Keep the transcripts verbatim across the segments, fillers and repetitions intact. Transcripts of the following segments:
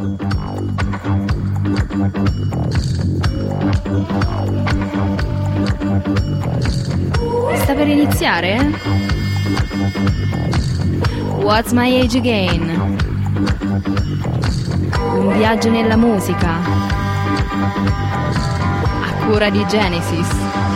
Sta per iniziare? What's My Age Again? Un viaggio nella musica a cura di Genesis.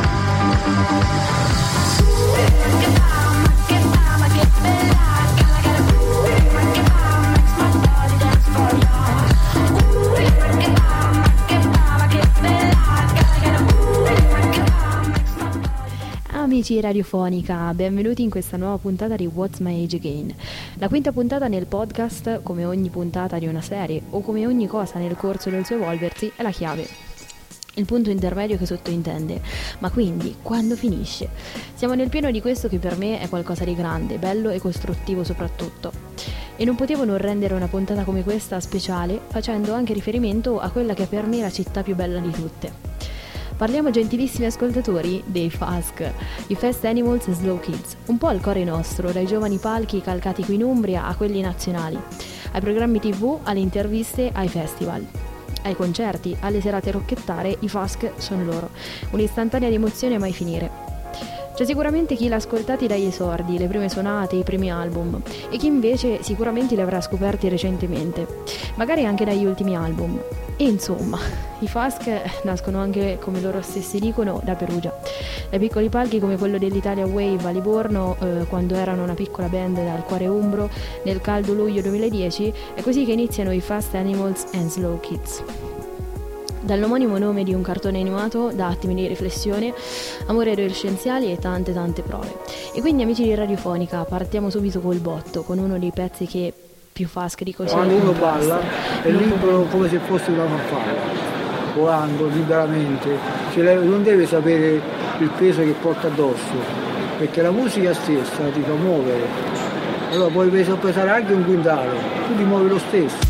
Amici radiofonica, benvenuti in questa nuova puntata di What's My Age Again, la quinta puntata nel podcast. Come ogni puntata di una serie o come ogni cosa nel corso del suo evolversi è la chiave, il punto intermedio che sottointende. Ma quindi, quando finisce? Siamo nel pieno di questo che per me è qualcosa di grande, bello e costruttivo soprattutto. E non potevo non rendere una puntata come questa speciale, facendo anche riferimento a quella che è per me la città più bella di tutte. Parliamo, gentilissimi ascoltatori, dei F A S C, i Fast Animals and Slow Kids, un po' al cuore nostro, dai giovani palchi calcati qui in Umbria a quelli nazionali, ai programmi tv, alle interviste, ai festival, ai concerti, alle serate rocchettare. I F A S C sono loro, un'istantanea di emozione a mai finire. C'è sicuramente chi l'ha ascoltati dagli esordi, le prime suonate, i primi album, e chi invece sicuramente li avrà scoperti recentemente, magari anche dagli ultimi album. E insomma, i F A S C nascono anche, come loro stessi dicono, da Perugia, da piccoli palchi come quello dell'Italia Wave a Livorno, eh, quando erano una piccola band dal cuore umbro nel caldo luglio duemiladieci. È così che iniziano i Fast Animals and Slow Kids. Dall'omonimo nome di un cartone animato, da attimi di riflessione, amore adolescenziali e tante tante prove. E quindi, amici di Radiofonica, partiamo subito col botto, con uno dei pezzi che più F A S C di così. Quando uno balla è libero come se fosse una farfalla, volando liberamente, cioè, non deve sapere il peso che porta addosso, perché la musica stessa ti fa muovere. Allora puoi pesare anche un quintale, tu ti muovi lo stesso.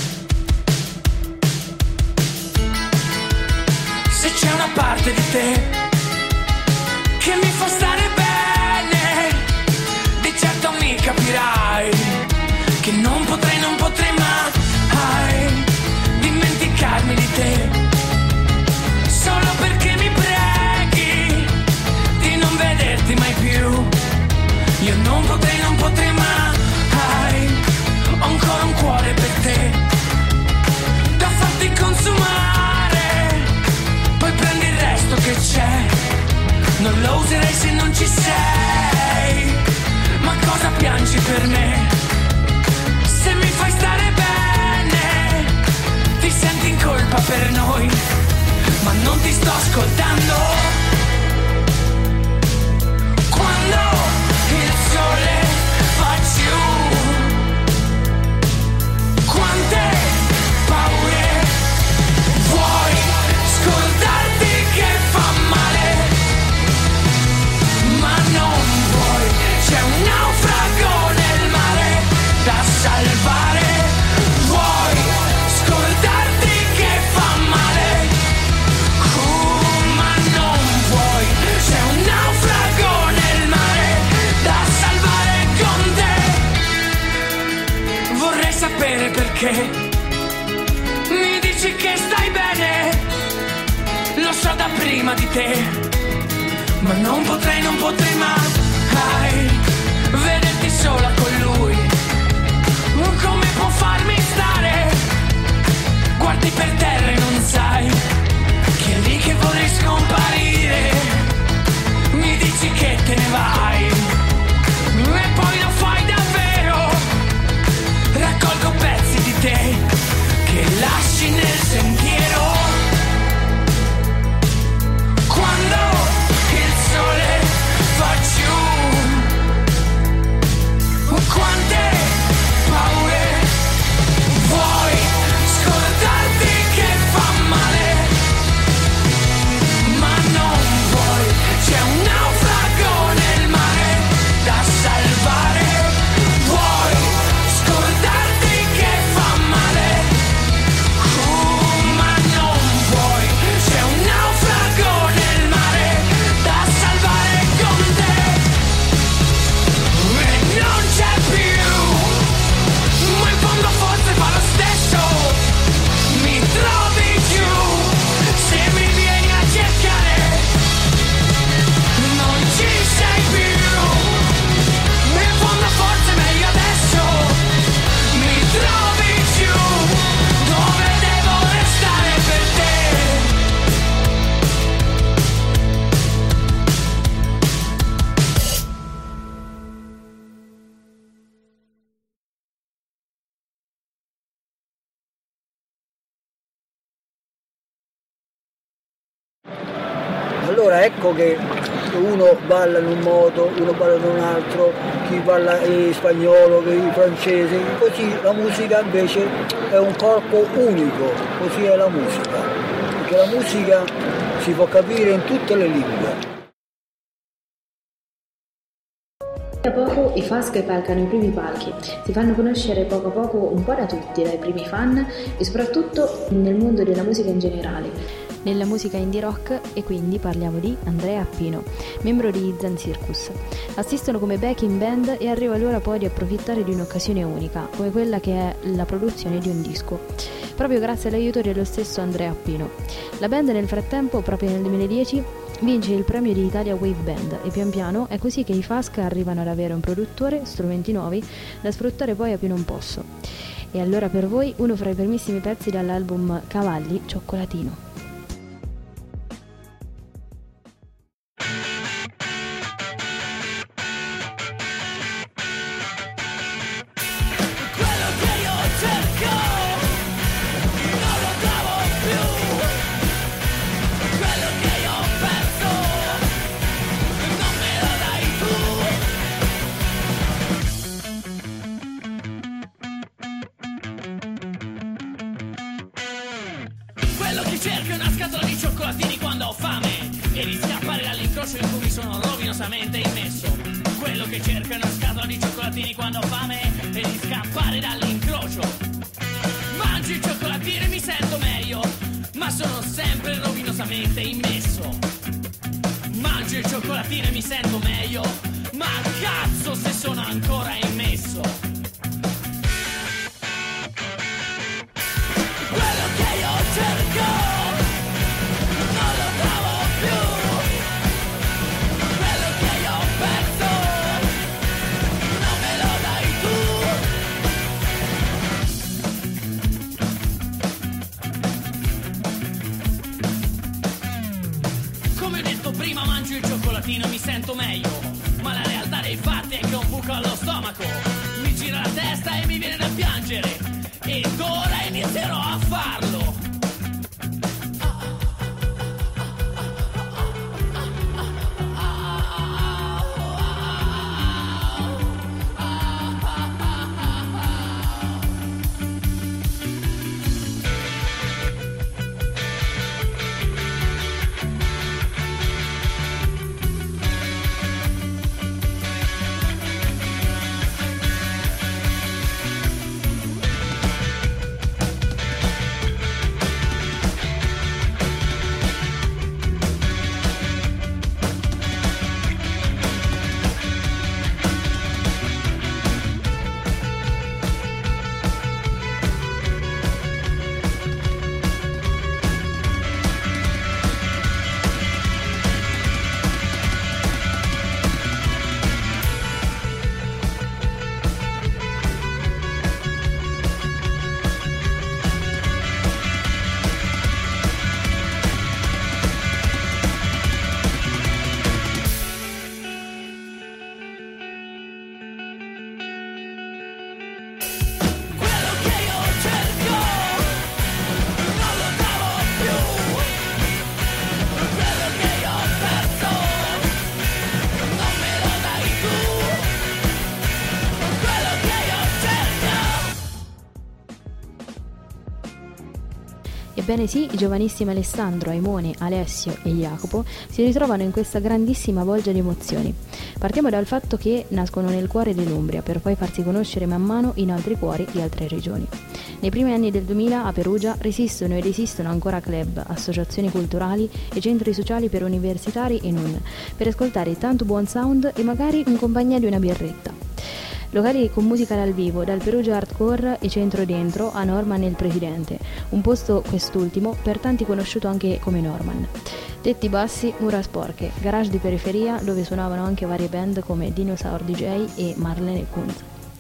Se c'è una parte di te che mi fa stare bene, di certo mi capirai che non potrei, non potrei mai dimenticarmi di te, solo perché mi preghi di non vederti mai più. Io non potrei, non potrei mai, ho ancora un cuore per te, da farti consumare, poi prendi il resto che c'è. Non lo userei se non ci sei, ma cosa piangi per me? Se mi fai stare bene, ti senti in colpa per noi, ma non ti sto ascoltando. Quando il sole va giù, quante paure vuoi scordarti che fa male, ma non vuoi, c'è un naufrago nel mare da salvare, vuoi scordarti che fa male, uh, ma non vuoi, c'è un naufrago nel mare da salvare con te. Vorrei sapere perché mi dici che stai bene, lo so da prima di te, ma non potrei, non potrei mai vederti sola con lui. Come può farmi stare? Guardi per terra e non sai che è lì che vorrei scomparire. Mi dici che te ne vai e poi lo fai davvero. Raccolgo pezzi di te che lasci nel sentiero. Quando il sole va giù, quante paure vuoi scordarti Allora ecco che uno balla in un modo, uno balla in un altro, chi parla in spagnolo, chi francese, così la musica invece è un corpo unico, così è la musica, perché la musica si può capire in tutte le lingue. A poco i Fask calcano i primi palchi, si fanno conoscere poco a poco un po' da tutti, dai primi fan e soprattutto nel mondo della musica in generale, nella musica indie rock, e quindi parliamo di Andrea Appino, membro di Zen Circus. Assistono come backing band e arriva l'ora poi di approfittare di un'occasione unica, come quella che è la produzione di un disco, proprio grazie all'aiuto dello stesso Andrea Appino. La band nel frattempo, proprio nel duemiladieci, vince il premio di Italia Wave Band e pian piano è così che i Fask arrivano ad avere un produttore, strumenti nuovi da sfruttare poi a più non posso. E allora per voi uno fra i primissimi pezzi dall'album Cavalli, Cioccolatino. Quello che cerco è una scatola di cioccolatini quando ho fame e di scappare dall'incrocio in cui mi sono rovinosamente immesso. Quello che cerco è una scatola di cioccolatini quando ho fame e di scappare dall'incrocio. Mangio i cioccolatini e mi sento meglio, ma sono sempre rovinosamente immesso. Mangio i cioccolatini e mi sento meglio, ma cazzo se sono ancora immesso. Quello che io cerco non lo trovo più, quello che io ho perso non me lo dai tu. Come ho detto prima, mangio il cioccolatino e mi sento meglio, ma la realtà dei fatti è che ho un buco allo stomaco, mi gira la testa e mi viene da piangere. Ed ora inizierò a farlo. Ebbene sì, i giovanissimi Alessandro, Aimone, Alessio e Jacopo si ritrovano in questa grandissima bolgia di emozioni. Partiamo dal fatto che nascono nel cuore dell'Umbria per poi farsi conoscere man mano in altri cuori di altre regioni. Nei primi anni del duemila a Perugia resistono ed esistono ancora club, associazioni culturali e centri sociali per universitari e non, per ascoltare tanto buon sound e magari in compagnia di una birretta. Locali con musica dal vivo, dal Perugia Hardcore e Centro Dentro a Norman il Presidente, un posto quest'ultimo per tanti conosciuto anche come Norman. Tetti bassi, mura sporche, garage di periferia dove suonavano anche varie band come Dinosaur D J e Marlene Kunz.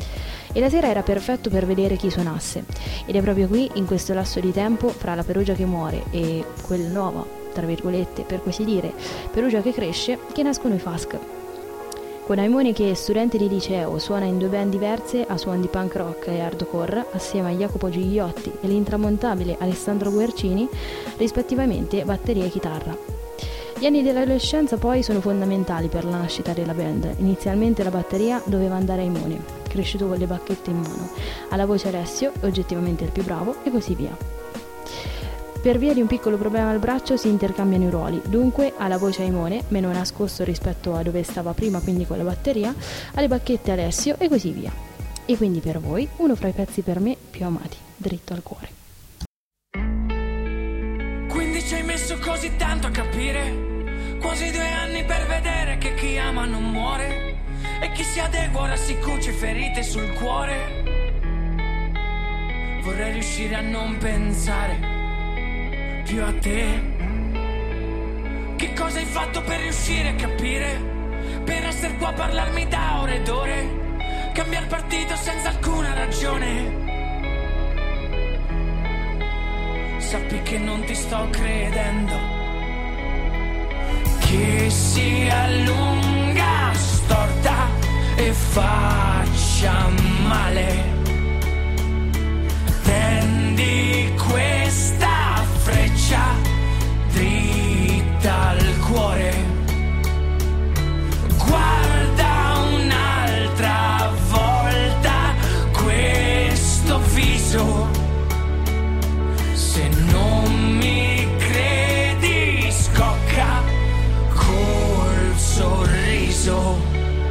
E la sera era perfetto per vedere chi suonasse, ed è proprio qui, in questo lasso di tempo, fra la Perugia che muore e quel nuovo, tra virgolette, per così dire, Perugia che cresce, che nascono i Fask. Con Aimone che, studente di liceo, suona in due band diverse a suon di punk rock e hardcore assieme a Jacopo Gigliotti e l'intramontabile Alessandro Guercini, rispettivamente batteria e chitarra. Gli anni dell'adolescenza poi sono fondamentali per la nascita della band. Inizialmente la batteria doveva andare a Imone, cresciuto con le bacchette in mano, alla voce Alessio, oggettivamente il più bravo, e così via. Per via di un piccolo problema al braccio si intercambiano i ruoli, dunque alla voce Imone, meno nascosto rispetto a dove stava prima, quindi con la batteria, alle bacchette Alessio e così via. E quindi per voi, uno fra i pezzi per me più amati, dritto al cuore. Quindi ci hai messo così tanto a capire, quasi due anni per vedere che chi ama non muore e chi si adegua ora si cuce ferite sul cuore. Vorrei riuscire a non pensare più a te. Che cosa hai fatto per riuscire a capire, per essere qua a parlarmi da ore ed ore, cambiare partito senza alcuna ragione? Sappi che non ti sto credendo, che si allunga storta e faccia male. Tendi questa freccia dritta al cuore, guarda un'altra volta questo viso. Se non mi credi scocca col sorriso.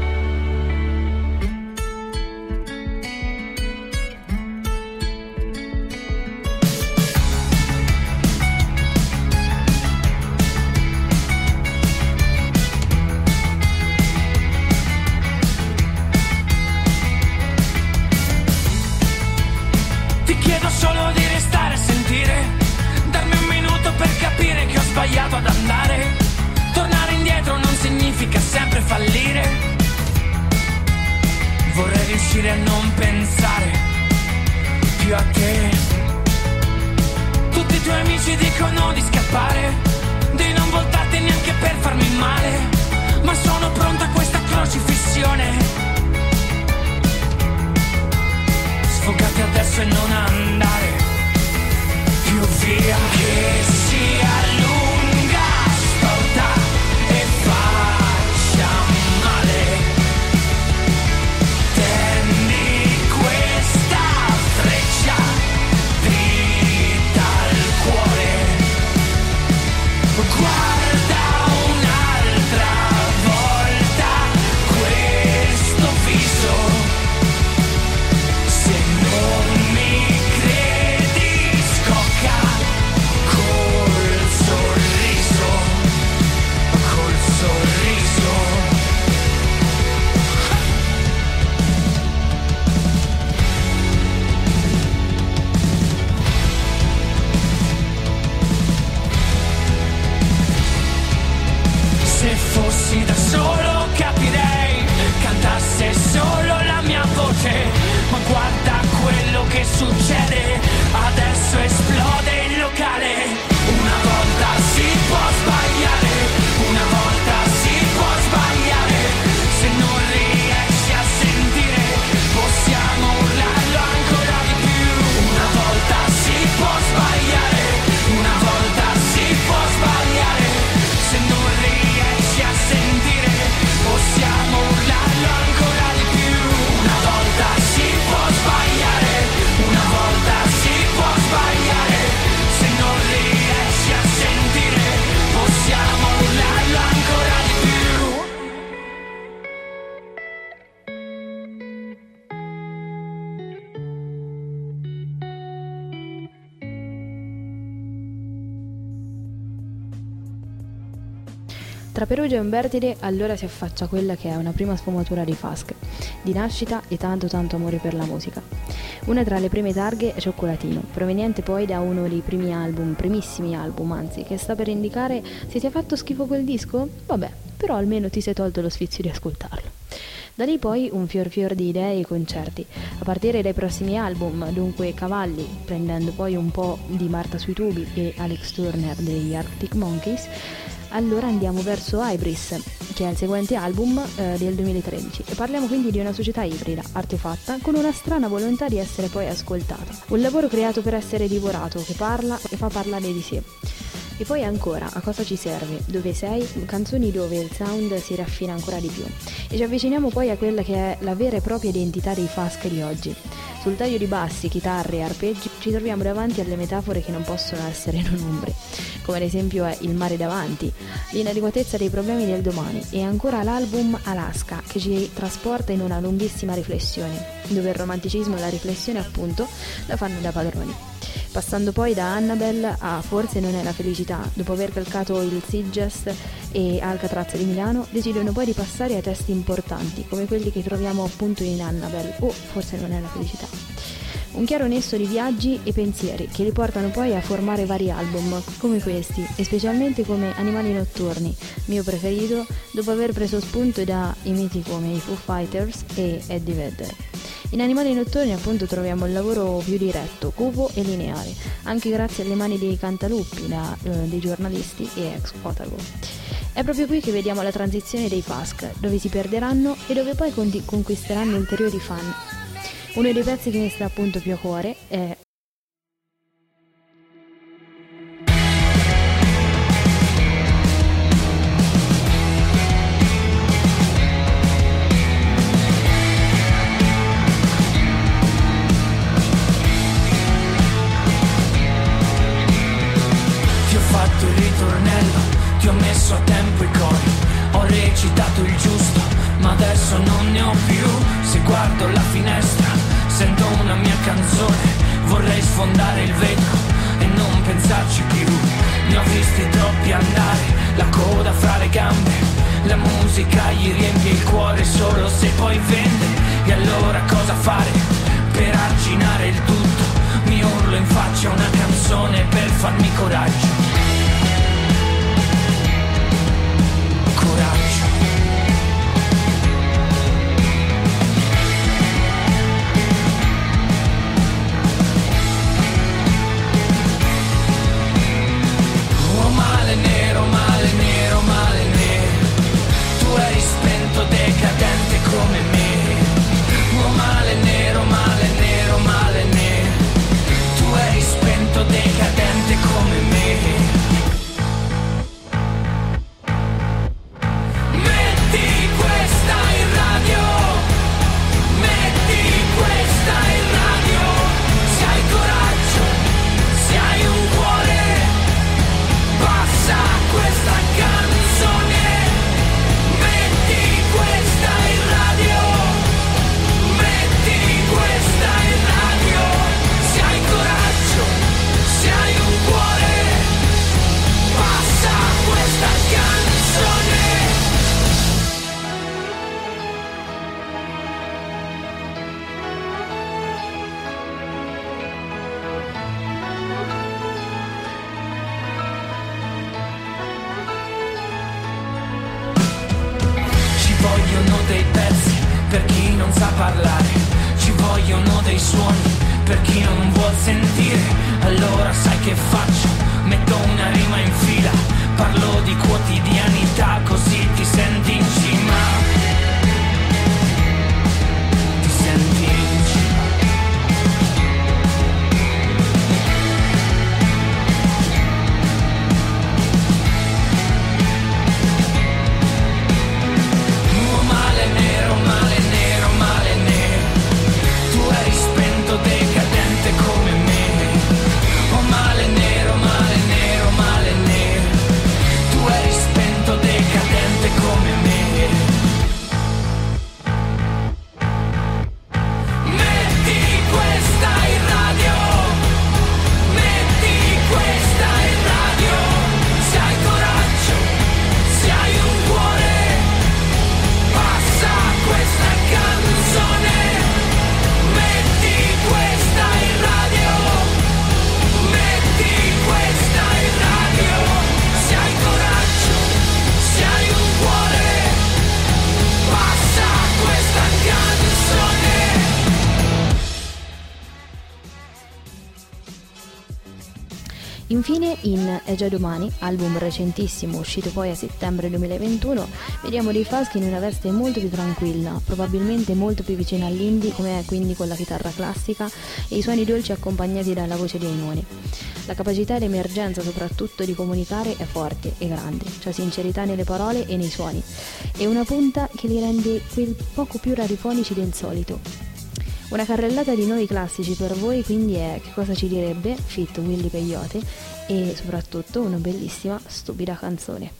Ti chiedo solo di restare a sentire, darmi un minuto per capire che ho sbagliato ad andare. Tornare indietro non significa sempre fallire. Vorrei riuscire a non pensare più a te. Tutti i tuoi amici dicono di scappare, di non voltarti neanche per farmi male, ma sono pronta a questa crocifissione. Sfogati adesso e non andare più via. Che si allunga storta e faccia male. Tendi questa freccia dritta al cuore, guarda un'altra volta questo viso. Se non mi credi scocca col sorriso, col sorriso. Se fossi da solo capirei, cantasse solo la mia voce, ma guarda quello che succede, adesso esplode il locale. Una volta si può sbagliare, una volta si può sbagliare, se non riesci a sentire possiamo urlarlo ancora di più. Una volta si può sbagliare, una volta si può sbagliare, se non riesci a sentire possiamo urlarlo ancora di più. Una volta si può sbagliare, una volta si può sbagliare, se non riesci a sentire possiamo urlarlo ancora di più. Tra Perugia e Umbertide allora si affaccia quella che è una prima sfumatura di Fask, di nascita e tanto tanto amore per la musica. Una tra le prime targhe è Cioccolatino, proveniente poi da uno dei primi album, primissimi album anzi, che sta per indicare se ti ha fatto schifo quel disco? Vabbè, però almeno ti sei tolto lo sfizio di ascoltarlo. Da lì poi un fior fior di idee e concerti, a partire dai prossimi album, dunque Cavalli, prendendo poi un po' di Marta sui tubi e Alex Turner degli Arctic Monkeys. Allora andiamo verso Hybris, che è il seguente album eh, del duemilatredici, e parliamo quindi di una società ibrida, artefatta, con una strana volontà di essere poi ascoltata. Un lavoro creato per essere divorato, che parla e fa parlare di sé. E poi ancora, a cosa ci serve? Dove sei? Canzoni dove il sound si raffina ancora di più. E ci avviciniamo poi a quella che è la vera e propria identità dei funk di oggi. Sul taglio di bassi, chitarre e arpeggi ci troviamo davanti alle metafore che non possono essere non umbre, come ad esempio è il mare davanti, l'inadeguatezza dei problemi del domani, e ancora l'album Alaska che ci trasporta in una lunghissima riflessione, dove il romanticismo e la riflessione appunto la fanno da padroni. Passando poi da Annabelle a Forse non è la felicità, dopo aver calcato il Sitges e Alcatraz di Milano, decidono poi di passare a testi importanti, come quelli che troviamo appunto in Annabelle o Forse non è la felicità. Un chiaro nesso di viaggi e pensieri che li portano poi a formare vari album come questi, e specialmente come Animali notturni, mio preferito, dopo aver preso spunto da i miti come i Foo Fighters e Eddie Vedder. In Animali notturni appunto troviamo il lavoro più diretto, cupo e lineare, anche grazie alle mani dei cantaluppi, da, eh, dei giornalisti e ex Otago. È proprio qui che vediamo la transizione dei Fusk, dove si perderanno e dove poi con- conquisteranno ulteriori fan. Uno dei pezzi che mi sta appunto più a cuore è Ti ho messo a tempo i cori, ho recitato il giusto, ma adesso non ne ho più. Se guardo la finestra, sento una mia canzone, vorrei sfondare il vetro e non pensarci più. Ne ho visti troppi andare, la coda fra le gambe, la musica gli riempie il cuore solo se poi vende. E allora cosa fare per arginare il tutto? Mi urlo in faccia una canzone per farmi coraggio. Coraggio. Oh male nero, male nero, male nero, tu eri spento, decadente come me. Oh male nero, male nero, male nero, tu eri spento, decadente come me. Dei pezzi per chi non sa parlare, ci vogliono dei suoni per chi non vuol sentire. Allora sai che faccio? Metto una rima in fila, parlo di quotidianità, così ti senti in cima. Ti senti in cima. Decadente come me, oh male nero. Infine in È già domani, album recentissimo uscito poi a settembre duemilaventuno, vediamo dei Faschi in una veste molto più tranquilla, probabilmente molto più vicina all'indie, come è quindi con la chitarra classica e i suoni dolci accompagnati dalla voce di Ainoni. La capacità e l'emergenza soprattutto di comunicare è forte e grande, c'è sincerità nelle parole e nei suoni, e una punta che li rende quel poco più radiofonici del solito. Una carrellata di nuovi classici per voi quindi è Che cosa ci direbbe, feat. Willy Peyote, e soprattutto una bellissima stupida canzone.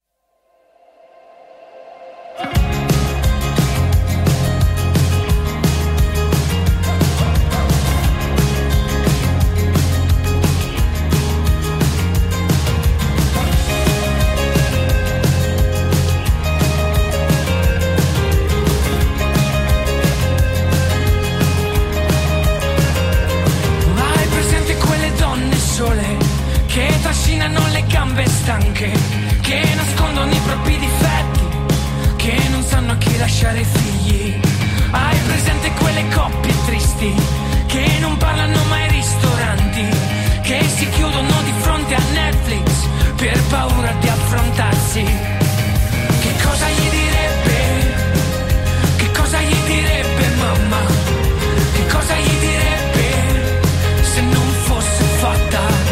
Che nascondono i propri difetti, che non sanno a chi lasciare figli. Hai presente quelle coppie tristi, che non parlano mai ai ristoranti, che si chiudono di fronte a Netflix per paura di affrontarsi. Che cosa gli direbbe? Che cosa gli direbbe mamma? Che cosa gli direbbe se non fosse fatta?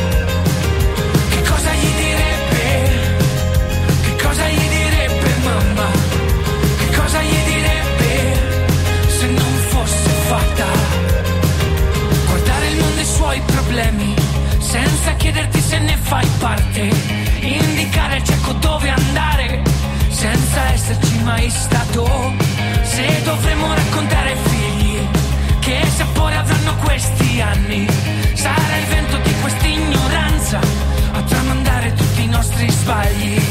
Cosa gli direbbe mamma? Che cosa gli direbbe se non fosse fatta? Guardare il mondo e i suoi problemi senza chiederti se ne fai parte, indicare al cieco dove andare senza esserci mai stato. Se dovremmo raccontare ai figli che sapore avranno questi anni, sarà il vento di questa ignoranza a tramandare tutti i nostri sbagli.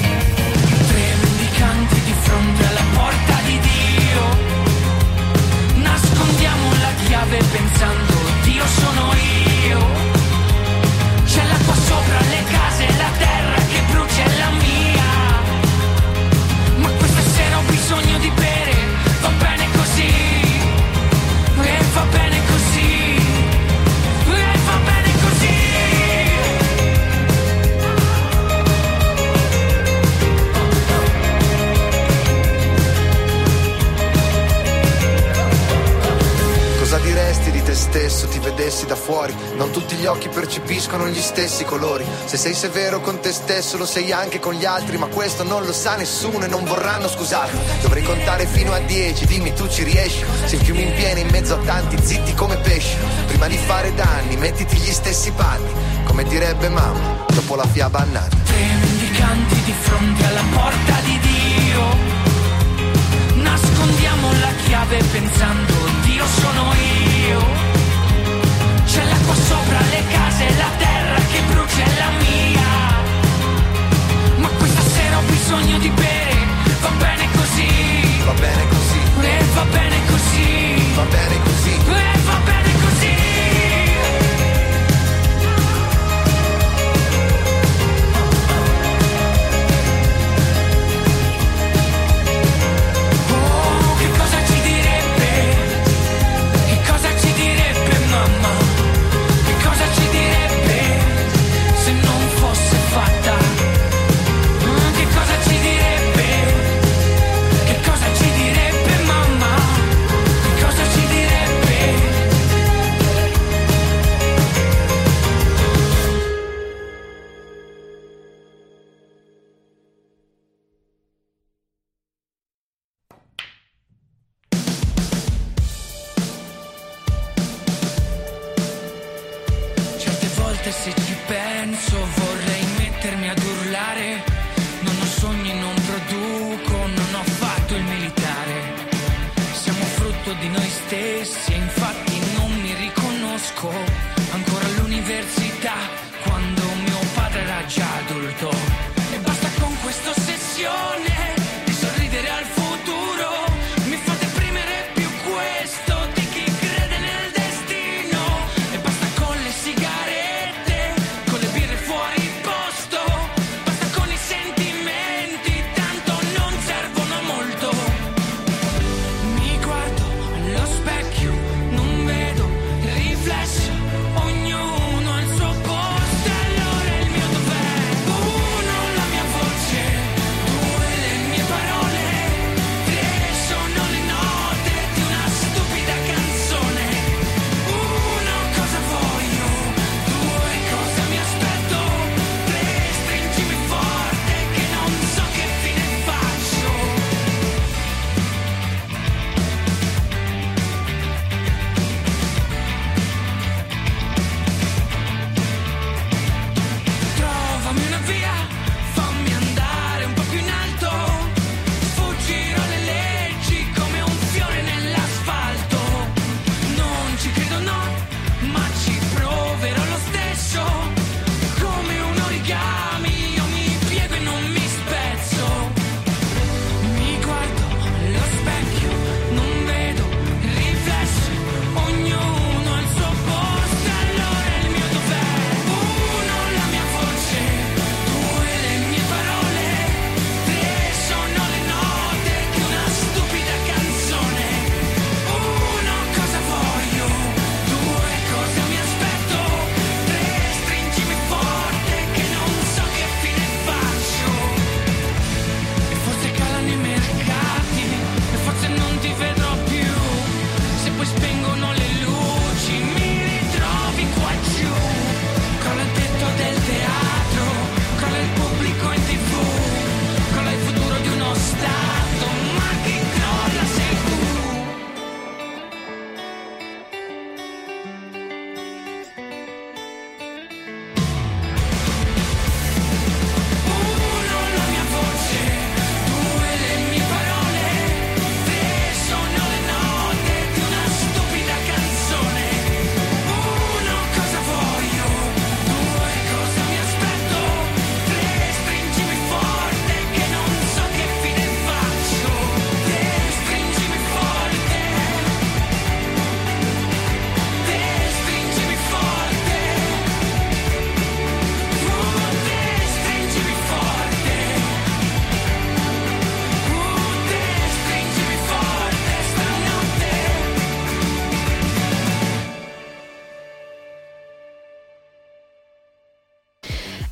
Di fronte alla porta di Dio, nascondiamo la chiave pensando Dio sono io. C'è l'acqua sopra le case, la terra che brucia è la mia. Ma questa sera ho bisogno di bere, va bene così, e va bene così, e va bene così. Cosa diresti di te stesso, ti vedessi da fuori? Non tutti gli occhi percepiscono gli stessi colori. Se sei severo con te stesso lo sei anche con gli altri, ma questo non lo sa nessuno e non vorranno scusarti. Dovrei contare fino a dieci, dimmi tu ci riesci? Se il fiume in piena in mezzo a tanti zitti come pesci. Prima di fare danni mettiti gli stessi panni, come direbbe mamma dopo la fiaba annata. Tre mendicanti di fronte alla porta di Dio, nascondiamo la chiave pensando Dio sono io. C'è l'acqua sopra le case, la terra che brucia è la mia. Ma questa sera ho bisogno di bere, va bene così, va bene così, e va bene così, va bene così, e va bene così. Se ci penso vorrei mettermi ad urlare. Non ho sogni, non produco, non ho fatto il militare. Siamo frutto di noi stessi e infatti non mi riconosco ancora all'università quando mio padre era già adulto. E basta con questa ossessione di sorridere al futuro. Mi fa deprimere più questo di chi crede nel destino. E basta con le sigarette, fuori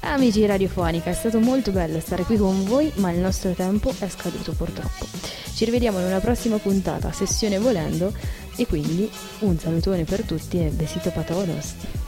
Amici di Radiofonica, è stato molto bello stare qui con voi, ma il nostro tempo è scaduto purtroppo. Ci rivediamo in una prossima puntata, sessione volendo, e quindi un salutone per tutti e besito para todos.